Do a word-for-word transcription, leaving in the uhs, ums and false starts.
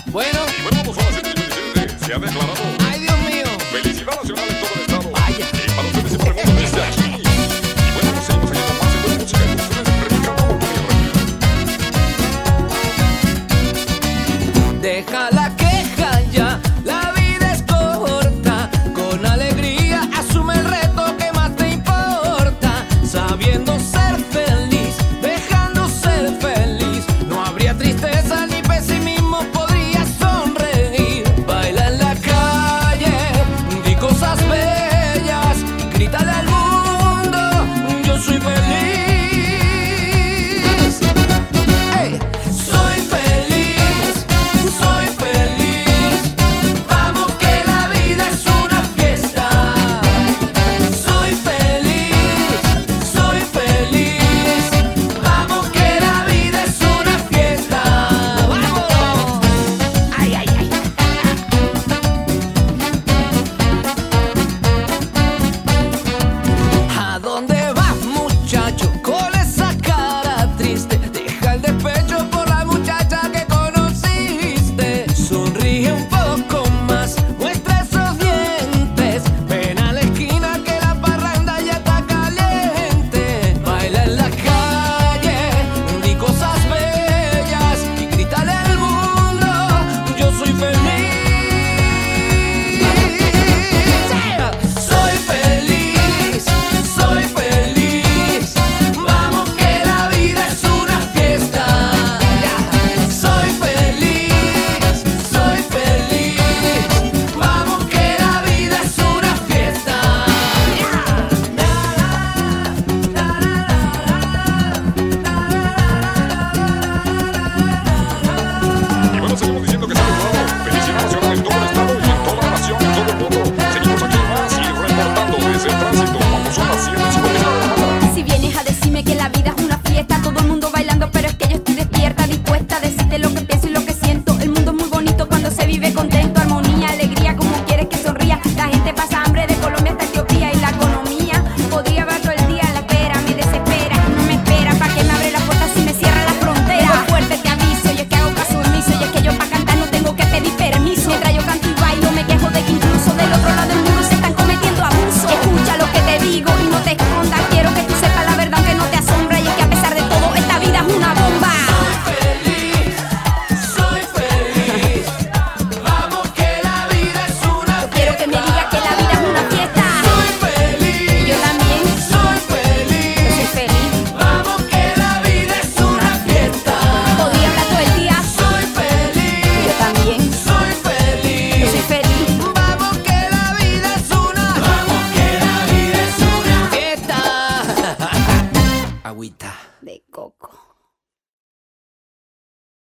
Bueno. Y bueno, vamos a las elecciones. Se ha declarado Ay, Dios mío. felicidad nacional en todo el estado. Vaya. Y para ustedes se preguntan desde aquí. Y bueno, nos seguimos oyendo más de buena música. Con ustedes, Ricardo Montoya. Deja la queja ya, la vida es corta. Con alegría asume el reto que más te importa. Sabiendo ser feliz, dejando ser feliz. No habría tristeza ni pesimismo, podrías sonreír. Baila en la calle, di cosas bellas. Grítale al mundo, yo soy feliz. Ey, soy feliz, soy feliz. Vamos que la vida es una fiesta. Soy feliz, soy feliz. Vamos que la vida es una fiesta. ¡Vamos! ¡Ay, ay, ay! ¿A dónde vas, muchacho, con esa cara triste? Deja el despecho por la muchacha que conociste. Sonríe un poco más, muestra esos dientes. Ven a la esquina que la parranda ya está caliente. Baila en la calle, di cosas bellas y grítale al mundo, yo soy feliz. Soy feliz, soy feliz. Vamos que la vida es una fiesta. Soy feliz, soy feliz. Vamos que la vida es una fiesta. Y bueno, seguimos diciendo que se ha declarado felicidad nacional en todo el estado y en toda la nación, en todo el mundo. Seguimos aquí más y reportando desde el tránsito. Vamos a las siete cincuenta y nueve. Si vienes a decirme que la vida es una fiesta, todo el mundo bailando, pero es que yo estoy despierta, dispuesta a decirte lo que pienso y lo que siento. El mundo es muy bonito cuando se vive contento, armonía, alegría, como quieres que sonría. La gente pasa hambre de Colombia hasta Etiopía y la economía podría ver todo el día en la espera. Me desespera, no me espera, pa' que me abre la puerta si me cierra la frontera. Vengo fuerte, te aviso, y es que hago caso omiso, y es que yo pa' cantar no tengo que pedir permiso. Mientras yo canto y bailo, me quejo de que incluso del otro lado del muro se están cometiendo abusos. Escucha lo que te digo y no te escondas, quiero que tú sepas la verdad aunque no te asombra, y es que a pesar de todo esta vida es una bomba. Soy feliz, soy feliz. Vamos que la vida es una fiesta. Quiero que me digas que la vida es una fiesta. Soy feliz, Yo también, soy yo feliz. soy feliz. Vamos que la vida es una fiesta. Podría hablar todo el día. Soy feliz, Yo también, soy yo feliz. soy feliz. Vamos que la vida es una. Vamos que la vida es una fiesta. Agüita. De coco.